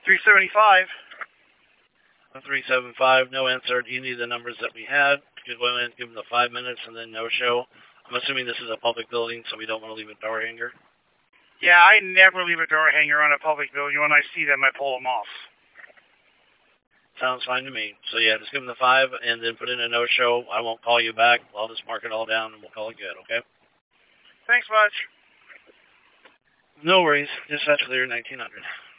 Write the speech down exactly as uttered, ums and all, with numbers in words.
three seventy-five. three seven five, no answer. You need the numbers that we had. You could go in and give them the five minutes and then no show. I'm assuming this is a public building, so we don't want to leave a door hanger. Yeah, I never leave a door hanger on a public building. When I see them, I pull them off. Sounds fine to me. So yeah, just give them the five and then put in a no-show. I won't call you back. I'll just mark it all down and we'll call it good, okay? Thanks much. No worries. Dispatch clear nineteen hundred.